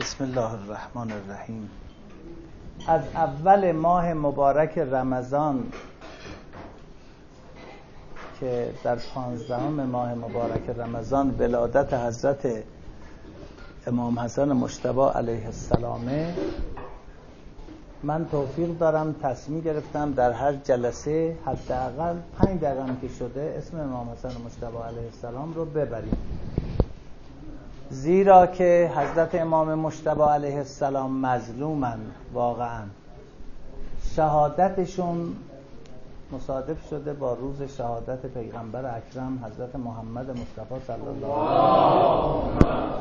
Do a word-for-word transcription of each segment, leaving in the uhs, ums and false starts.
بسم الله الرحمن الرحیم. از اول ماه مبارک رمضان که در پانزدهم ماه مبارک رمضان ولادت حضرت امام حسن مجتبی علیه السلام، من توفیق دارم تصمیم گرفتم در هر جلسه حداقل پنج دقیقه که شده اسم امام حسن مجتبی علیه السلام رو ببریم، زیرا که حضرت امام مجتبی علیه السلام مظلومن. واقعا شهادتشون مصادف شده با روز شهادت پیغمبر اکرم حضرت محمد مصطفی صلی الله علیه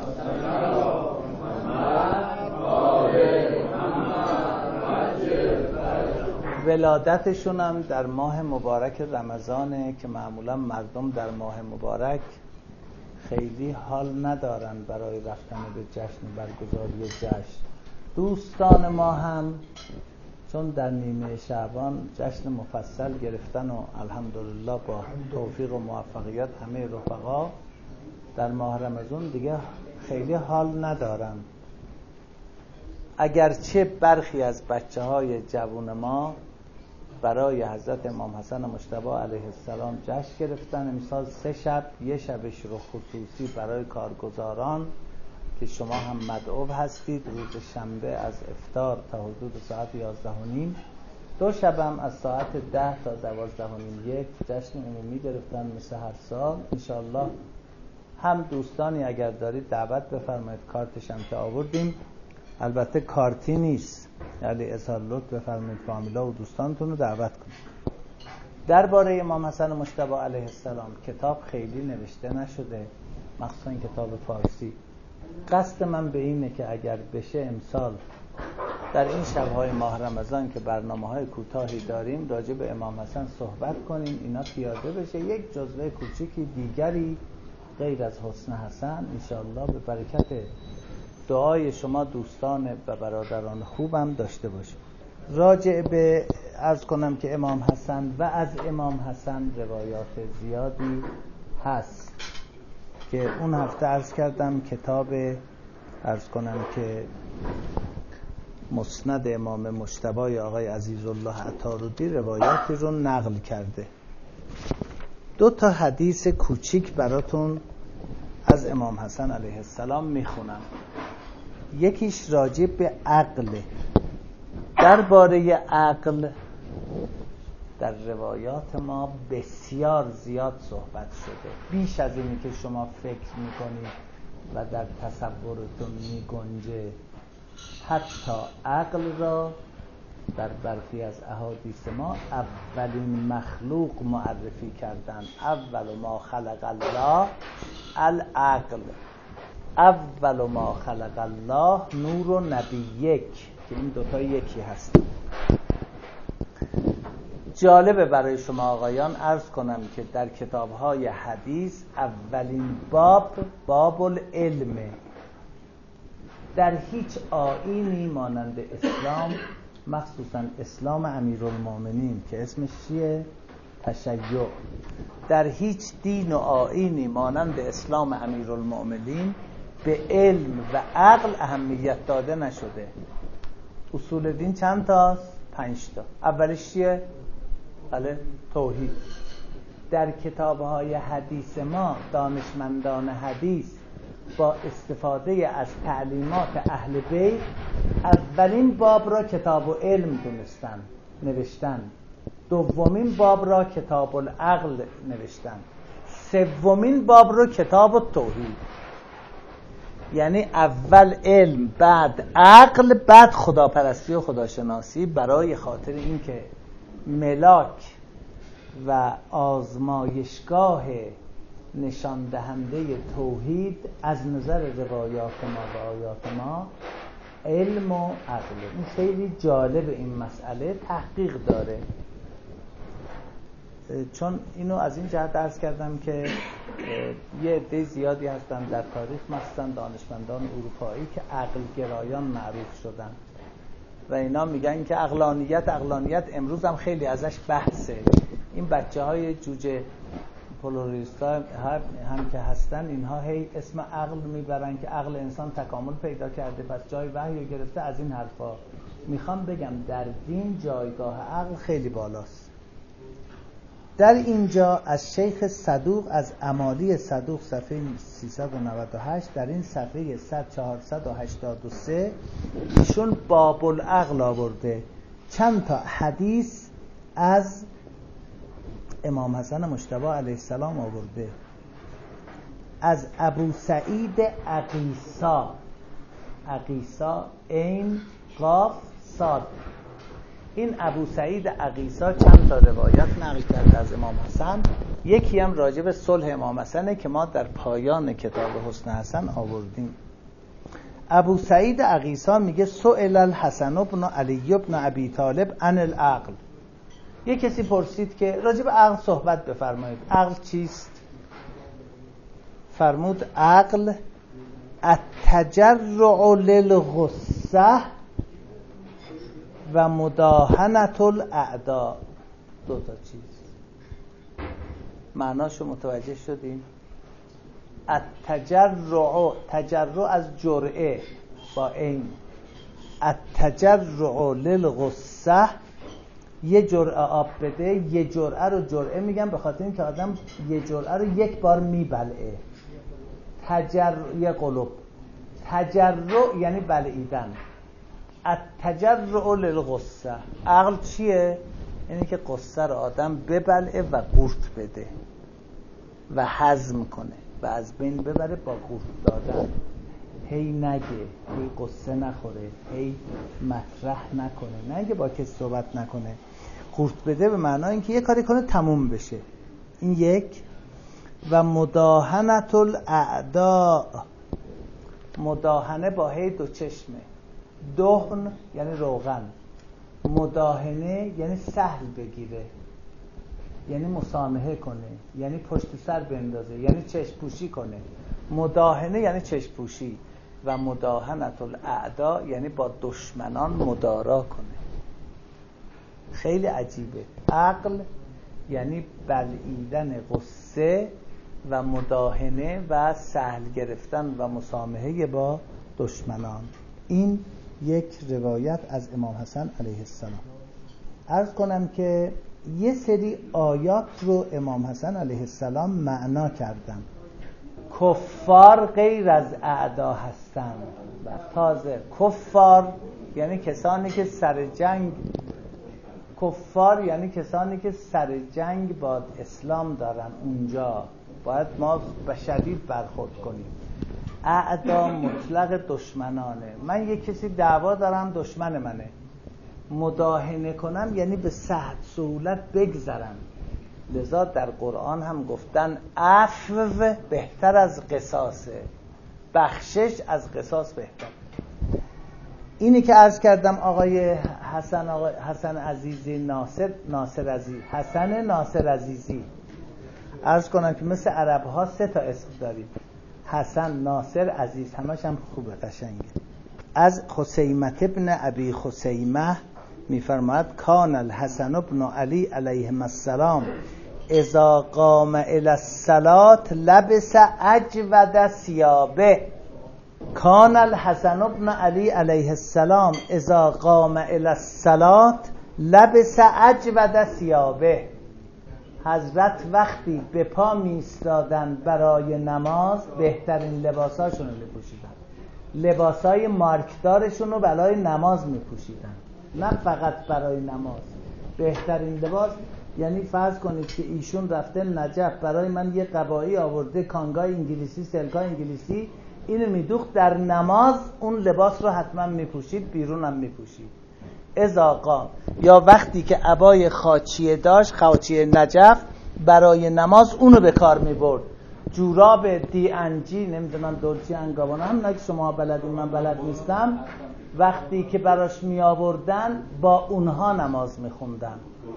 و ولادتشون هم در ماه مبارک رمضانه که معمولا مردم در ماه مبارک خیلی حال ندارن برای رفتن به جشن، برگزاری جشن. دوستان ما هم چون در نیمه شعبان جشن مفصل گرفتن و الحمدلله با توفیق و موفقیت همه رفقا در ماه رمضان دیگه خیلی حال ندارن. اگرچه برخی از بچه های جوان ما برای حضرت امام حسن مجتبی علیه السلام جشن گرفتن، امسال سه شب، یه شبش رو خصوصی برای کارگزاران که شما هم مدعو هستید، روز شنبه از افطار تا حدود ساعت یازده و نیم، دو شبم از ساعت ده تا دوازده و نیم یک جشن عمومی گرفتن مثل هر سال. انشالله هم دوستانی اگر دارید دعوت بفرمایید، کارتش هم که آوردیم، البته کارتی نیست، یعنی اظهار لطف بفرمایید فامیلا و دوستانتون رو دعوت کنید. درباره امام حسن مجتبی علیه السلام کتاب خیلی نوشته نشده، مخصوصا کتاب فارسی. قصد من به اینه که اگر بشه امسال در این شب‌های ماه رمضان که برنامه‌های کوتاهی داریم راجع به امام حسن صحبت کنیم، اینا پیاده بشه، یک جزوه کوچیکی دیگری غیر از حسن حسن انشاءالله به برکت دعای شما دوستان و برادران خوبم داشته باشیم. راجع به عرض کنم که امام حسن و از امام حسن روایات زیادی هست که اون هفته عرض کردم کتاب عرض کنم که مسند امام مجتبی آقای عزیزالله عطاردی روایاتی رو نقل کرده. دو تا حدیث کوچیک براتون از امام حسن علیه السلام میخونم. یکیش راجع به عقل. درباره عقل در روایات ما بسیار زیاد صحبت شده، بیش از اینی که شما فکر میکنید و در تصورتون میگنجه. حتی عقل را در برخی از احادیث ما اولین مخلوق معرفی کردن. اول ما خلق الله العقل، اول ما خلق الله نور و نبیک، که این دوتا یکی هست. جالبه برای شما آقایان عرض کنم که در کتاب‌های حدیث اولین باب باب العلم. در هیچ آیینی مانند اسلام، مخصوصا اسلام امیرالمومنین که اسمش چیه؟ تشیع، در هیچ دین و آیینی مانند اسلام امیرالمومنین به علم و عقل اهمیت داده نشده. اصول دین چند تاست؟ پنج تا. اولش چیه؟ بله، توحید. در کتاب‌های حدیث ما دانشمندان حدیث با استفاده از تعلیمات اهل بیت اولین باب را کتاب العلم دونستن نوشتن، دومین باب را کتاب العقل نوشتن، سومین باب را کتاب التوحید. یعنی اول علم، بعد عقل، بعد خداپرستی و خداشناسی، برای خاطر اینکه ملاک و آزمایشگاه نشان دهنده توحید از نظر روایات ما و آیات ما علم و عقل. این خیلی جالب، این مسئله تحقیق داره، چون اینو از این جهت عرض کردم که یه عده زیادی هستن در تاریخ، مثلا دانشمندان اروپایی که عقل گرایان معروف شدن و اینا میگن که عقلانیت عقلانیت امروز هم خیلی ازش بحثه. این بچه های جوجه فلوریست ها هم که هستن، اینها هی اسم عقل میبرن که عقل انسان تکامل پیدا کرده پس جای وحی گرفته. از این حرفا میخوام بگم در دین جایگاه عقل خیلی بالاست. در اینجا از شیخ صدوق از امالی صدوق صفحه سیصد و نود و هشت در این صفحه چهارصد و هشتاد و سه ایشون باب العقل آورده، چند تا حدیث از امام حسن مجتبی علیه السلام آورده، از ابو سعید عقیسا، عقیسا عین قاف صاد. این ابو سعید عقیسا چند تا روایت نقل کرده از امام حسن، یکی هم راجع به صلح امام حسنه که ما در پایان کتاب حسن حسن آوردیم. ابو سعید عقیسا میگه سئل الحسن بن علی بن ابی طالب عن العقل. یک کسی پرسید که راجع به عقل صحبت بفرمایید، عقل چیست؟ فرمود عقل التجرع للغصه و مداهنت الاعداء. دو تا چیز. معناشو متوجه شدیم؟ التجرع، تجرع از جرعه با این، التجرع للغصه، یه جرعه آب بده، یه جرعه رو جرعه میگم به خاطر اینکه آدم یه جرعه رو یک بار میبلعه. تجرع قلوب، تجرع یعنی بلعیدن. التجرع للغصه. عقل چیه؟ یعنی که قصه رو آدم ببلعه و قورت بده و هضم کنه و از بین ببره با قورت دادن. هی نگه، هی قصه نخوره، هی مطرح نکنه، نه اینکه با کسی صحبت نکنه. قورت بده به معنای اینکه یه کاری کنه تموم بشه. این یک. و مداهنت الاعداء، مداهنه با هی دو چشمه، دهن یعنی روغن، مداهنه یعنی سهل بگیره، یعنی مسامحه کنه، یعنی پشت سر بندازه، یعنی چشم پوشی کنه. مداهنه یعنی چشم پوشی و مداهنت الاعداء یعنی با دشمنان مدارا کنه. خیلی عجیبه. عقل یعنی بلعیدن غصه و مداهنه و سهل گرفتن و مسامحه با دشمنان. این یک روایت از امام حسن علیه السلام. عرض کنم که یه سری آیات رو امام حسن علیه السلام معنا کردن. کفار غیر از اعدا هستن و تازه کفار یعنی کسانی که سر جنگ، کفار یعنی کسانی که سر جنگ با اسلام دارن، اونجا باید ما به شدید برخورد کنیم. اعدا مطلق دشمنانه. من یک کسی دعوا دارم، دشمن منه، مداهنه کنم یعنی به سهل سهولت بگذرم. لذا در قرآن هم گفتن عفو بهتر از قصاصه، بخشش از قصاص بهتر. اینی که عرض کردم آقای حسن، آقای حسن عزیزی، ناصر ناصر عزیزی، حسن ناصر عزیزی، عرض کنم که مثل عرب ها سه تا اسم دارید، حسن، ناصر، عزیز، همش هم خوبه، قشنگه. از خسیمت ابن ابی خسیمه میفرماید کان الحسن ابن علی علیهم السلام اذا قام الی الصلاة لبس اجود ثیابه. کان الحسن ابن علی علیه السلام اذا قام الی الصلاة لبس اجود ثیابه. حضرت وقتی به پا میستادن برای نماز بهترین لباساشون رو میپوشیدن، لباسای مارکدارشون رو برای نماز میپوشیدن، نه فقط برای نماز. بهترین لباس یعنی فرض کنید که ایشون رفته نجف، برای من یه قبایی آورده، کانگای انگلیسی، سلکای انگلیسی، اینو میدوخت در نماز، اون لباس رو حتما میپوشید، بیرون هم میپوشید. اذا قام، یا وقتی که عبای خاچیه داشت، خاچیه نجف، برای نماز اونو به کار میبرد. جوراب دی انجی، نمیدونم دولچی انگابانا، هم نه که شما بلدین من بلد نیستم، وقتی که براش می آوردن با اونها نماز میخوندن.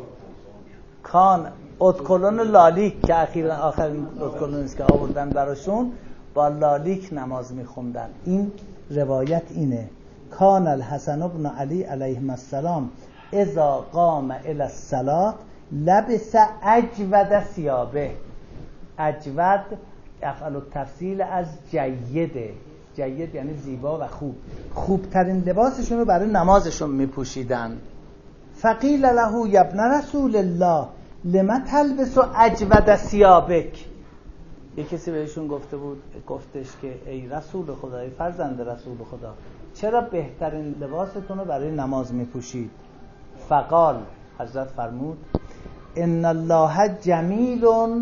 کان ادکلون لالیک که اخیرا آخرین ادکلون است که آوردن براشون، با لالیک نماز میخوندن. این روایت اینه. کان الحسن ابن علی علیهم السلام اذا قام الی الصلاة لبس اجود ثیابه. اجود افعل التفضیل از جیده، جید یعنی زیبا و خوب، خوبترین لباسشون رو برای نمازشون میپوشیدن. فقیل له یا ابن رسول الله لما تلبس اجود ثیابک، یه کسی بهشون گفته بود، گفتش که ای رسول خدا، ای فرزند رسول خدا، چرا بهترین لباستون رو برای نماز میپوشید؟ فقال، حضرت فرمود ان الله جمیل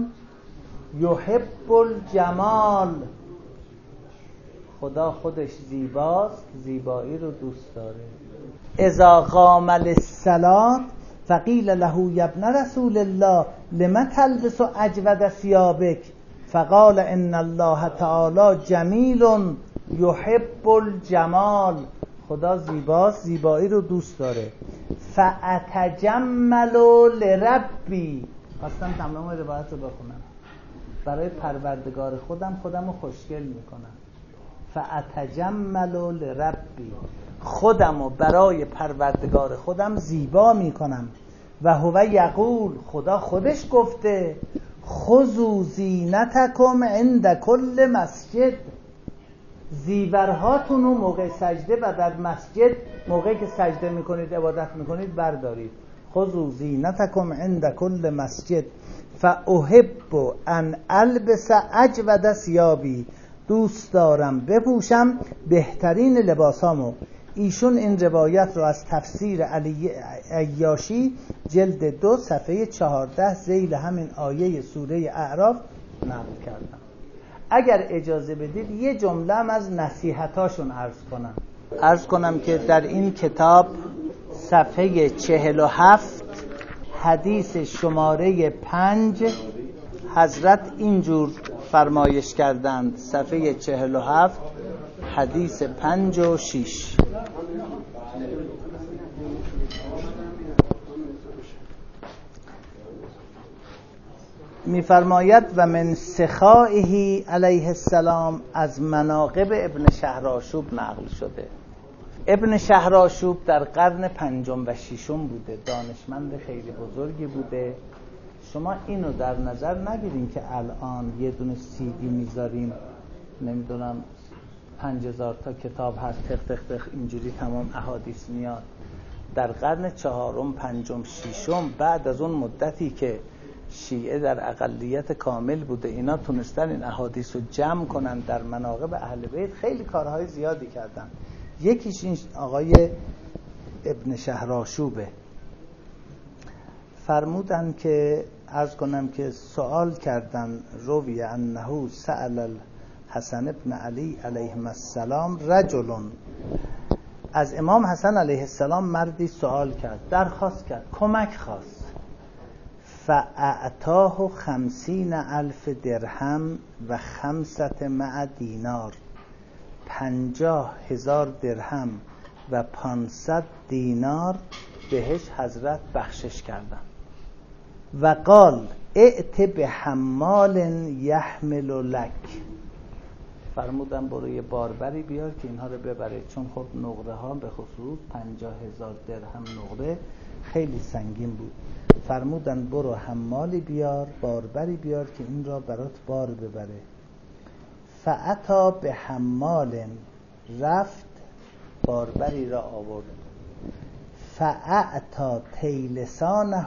یحب الجمال، خدا خودش زیباست، زیبایی رو دوست داره. اذا قام للصلاة فقیل له یا ابن رسول الله لما تلبس اجود ثیابک فقال ان الله تعالی جمیل یحب الجمال، خدا زیباست، زیبایی رو دوست داره. فاتجمل لربی، خواستم تمام روایت رو بخونم، برای پروردگار خودم خودم رو خوشگل میکنم. فاتجمل لربی، خودم رو برای پروردگار خودم زیبا میکنم. و هو یقول، خدا خودش گفته خذوا زینتکم عند کل مسجد، زیورهاتون رو موقع سجده و در مسجد موقعی که سجده میکنید عبادت میکنید بردارید. خذوا زینتکم عند کل مسجد فاحب ان البس اجود ثیابی، دوست دارم بپوشم بهترین لباسامو. ایشون این روایت رو از تفسیر علی عیاشی جلد دو صفحه چهارده ذیل همین آیه سوره اعراف نقل کردم. اگر اجازه بدید یه جمله هم از نصیحتاشون عرض کنم. عرض کنم که در این کتاب صفحه چهل و هفت حدیث شماره پنج حضرت اینجور فرمایش کردند. صفحه چهل و هفت حدیث پنج و شیش می‌فرماید و من سخائه علیه السلام، از مناقب ابن شهرآشوب نقل شده. ابن شهرآشوب در قرن پنجم و ششم بوده، دانشمند خیلی بزرگی بوده. شما اینو در نظر نگیرین که الان یه دونه سی دی میذاریم نمیدونم پنج هزار تا کتاب هست تق تق تق اینجوری تمام احادیث میاد. در قرن چهارم پنجم ششم بعد از اون مدتی که شیعه در اقلیت کامل بوده، اینا تونستن این احادیث رو جمع کنن در مناقب اهل بیت، خیلی کارهای زیادی کردن. یکیش این آقای ابن شهرآشوبه. فرمودن که عرض کنم که سوال کردن روی انه سأل الحسن ابن علی علیه السلام رجل، از امام حسن علیه السلام مردی سوال کرد، درخواست کرد، کمک خواست. فاعطاه خمسین الف درهم و خمسة مع دینار، پنجاه هزار درهم و پانصد دینار بهش حضرت بخشش کردن. و قال ائت به حمال یحمل لک، فرمودن برو یه باربری بیار که اینها رو ببره، چون خب نقره ها به خصوص پنجاه هزار درهم نقره خیلی سنگین بود. فرمودن برو حمالی بیار، باربری بیار که این را برات بار ببره. فعطا به حمال، رفت باربری را آورد. فعطا تیلسانه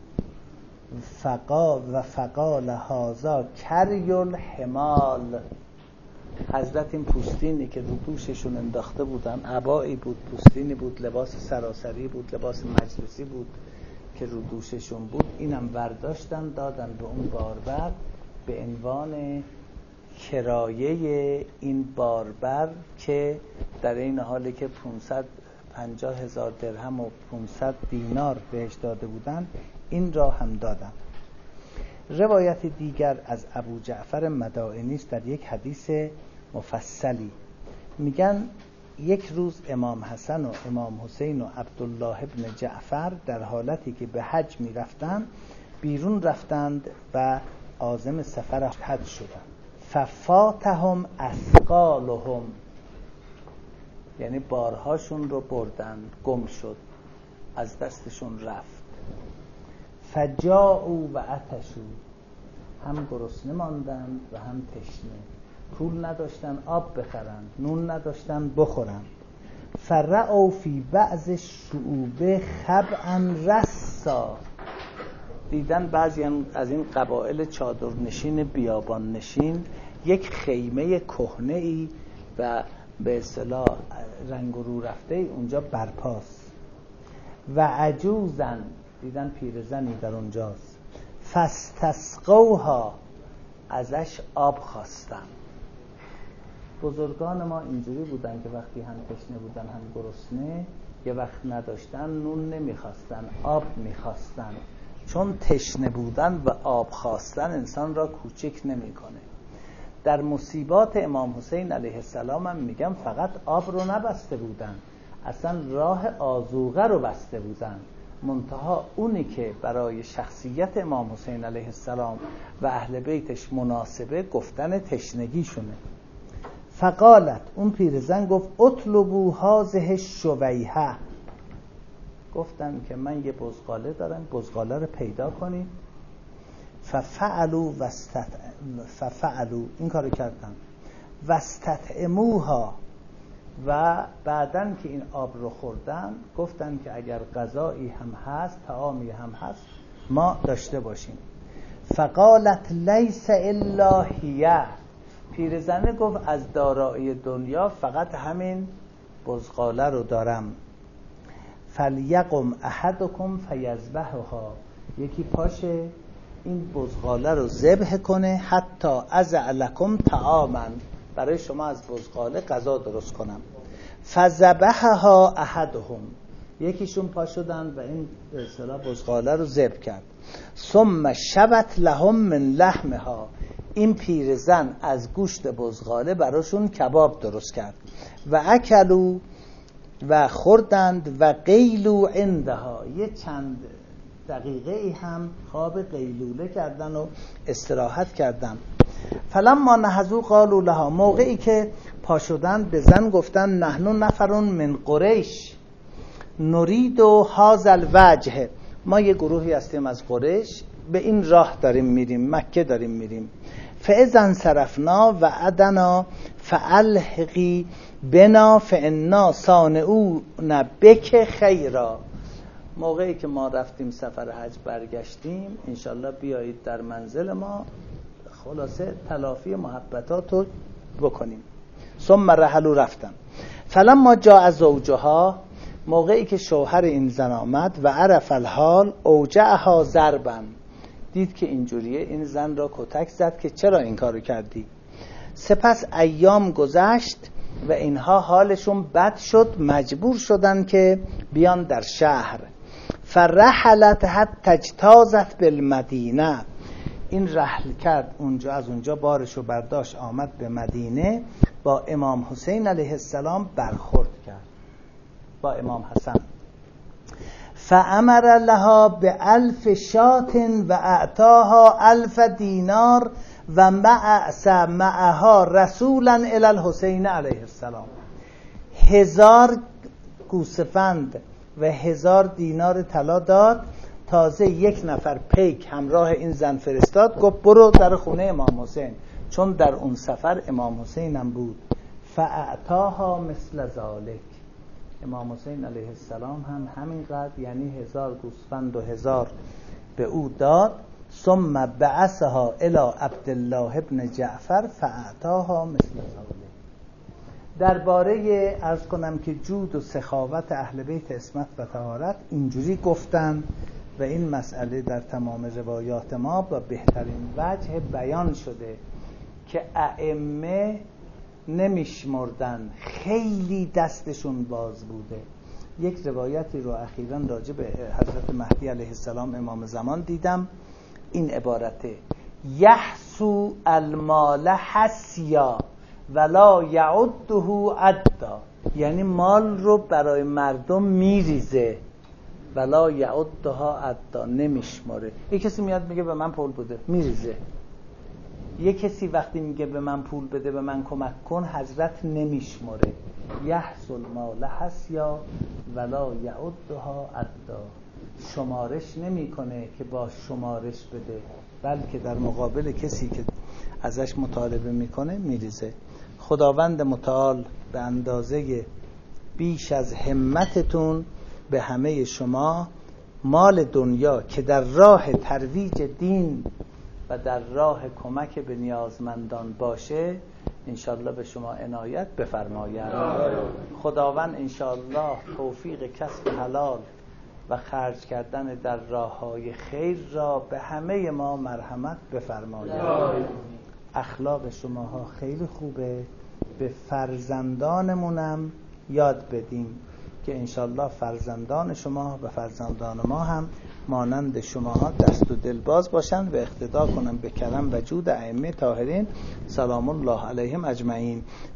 فقا و فقال هازا کری الحمال، حضرت این پوستینی که رو دوششون انداخته بودن، عبایی بود، پوستینی بود، لباس سراسری بود، لباس مجلسی بود که رو دوششون بود، اینم برداشتن دادن به اون باربر به عنوان کرایه این باربر، که در این حالی که پانصد و پنجاه هزار درهم و پانصد دینار بهش داده بودن این را هم دادن. روایت دیگر از ابو جعفر مدائنی است در یک حدیث مفصلی. میگن یک روز امام حسن و امام حسین و عبدالله ابن جعفر در حالتی که به حج می رفتند بیرون رفتند و عازم سفر حج شدند. ففاتهم اثقالهم، یعنی بارهاشون رو بردند، گم شد، از دستشون رفت. فجاءوا و عطشوا، هم گرسنه ماندند و هم تشنه، پول نداشتن آب بخرن، نون نداشتن بخورن. فرعوا فی بعض الشعوب خبئا رسا، دیدن بعضی از این قبایل چادرنشین بیابان نشین یک خیمه کهنه‌ای و به اصطلاح رنگ و رو رفته اونجا برپاست. و عجوزن، دیدن پیرزنی در اونجاست. فاستسقوها، ازش آب خواستن. بزرگان ما اینجوری بودن که وقتی هم تشنه بودن هم گرسنه، یه وقت نداشتن نون نمیخواستن، آب میخواستن. چون تشنه بودن و آب خواستن انسان را کوچک نمیکنه. در مصیبات امام حسین علیه السلام هم میگم فقط آب رو نبسته بودن، اصلا راه آذوقه رو بسته بودن. منتها اونی که برای شخصیت امام حسین علیه السلام و اهل بیتش مناسبه گفتن تشنگیشونه. فقالت، اون پیرزن گفت اطلبوا هذه الشویحه، گفتن که من یه بزغاله دارم، بزغاله رو پیدا کنید. ففعلوا واستط ففعلوا، این کارو کردن. واستطعموها، و بعدن که این آب رو خوردن گفتن که اگر غذایی هم هست، طعامی هم هست، ما داشته باشیم. فقالت لیس الا هی، پیرزنه گفت از دارایی دنیا فقط همین بزغاله رو دارم. فلیقم احدکم فیذبحها، یکی پاشه این بزغاله رو ذبح کنه، حتی اضع لکم طعاما، برای شما از بزغاله غذا درست کنم. فذبحها احدهم، یکیشون پا شدن و این به اصطلاح بزغاله رو ذبح کرد. ثم شبت لهم من لحمها، این پیرزن از گوشت بزغاله براشون کباب درست کرد. و اکلوا، و خوردند. و قیلوا عندها، یه چند دقیقه ای هم خواب قیلوله کردن و استراحت کردن. فلما نهضوا قالوا لها، موقعی که پا شدن به زن گفتن نحن نفرون من قریش نرید و هذا الوجه، ما یه گروهی هستیم از قریش، به این راه داریم میریم، مکه داریم میریم. فاذا انصرفنا و عدنا فالحقی بنا فانا صانعون بک خیرا، موقعی که ما رفتیم سفر حج برگشتیم، انشالله بیایید در منزل ما، خلاصه تلافی محبتاتو بکنیم. ثم رحلوا، رفتن. فلما جاء زوجها، موقعی که شوهر این زن آمد و عرف الحال اوجعها ضربا، دید که اینجوریه، این زن را کتک زد که چرا این کارو کردی. سپس ایام گذشت و اینها حالشون بد شد، مجبور شدن که بیان در شهر. فرحلت حتی اجتازت بالمدینه، این رحل کرد اونجا، از اونجا بارشو برداشت آمد به مدینه، با امام حسین علیه السلام برخورد کرد، با امام حسن. فامر لها به الف شات و اعطاها الف دینار و معس معها رسولا الی الحسین علیه السلام، هزار گوسفند و هزار دینار طلا داد. تازه یک نفر پیک همراه این زن فرستاد، گفت برو در خونه امام حسین، چون در اون سفر امام حسین هم بود. فاعطاها مثل ذالک، امام حسین علیه السلام هم همینقدر، یعنی هزار گوسفند و هزار به او داد. ثم بعثها الی عبدالله ابن جعفر فاعطاها مثل ذالک. درباره عرض کنم که جود و سخاوت اهل بیت عصمت و طهارت اینجوری گفتن و این مسئله در تمام روایات ما با بهترین وجه بیان شده که ائمه نمیشمردن، خیلی دستشون باز بوده. یک روایتی رو اخیراً راجع به حضرت مهدی علیه السلام امام زمان دیدم، این عبارته: یحسو المال حسیا ولا یعده عدا، یعنی مال رو برای مردم میریزه، ولا یعدها عدا، نمیشماره. یک کسی میاد میگه به من پول بده، میریزه. یک کسی وقتی میگه به من پول بده، به من کمک کن، حضرت نمیشماره. یحسو المال حسیا ولا یعدها عدا، شمارش نمیکنه که با شمارش بده، بلکه در مقابل کسی که ازش مطالبه میکنه میریزه. خداوند متعال به اندازه بیش از همتتون به همه شما مال دنیا که در راه ترویج دین و در راه کمک به نیازمندان باشه انشالله به شما عنایت بفرماید. خداوند انشالله توفیق کسب حلال و خرج کردن در راه‌های خیر را به همه ما مرحمت بفرماید. اخلاق شماها خیلی خوبه، به فرزندانمونم یاد بدیم که انشالله فرزندان شما و فرزندان ما هم مانند شماها دست و دلباز باشند و اقتدا کنند به کرم و جود ائمه طاهرین سلام الله علیهم اجمعین.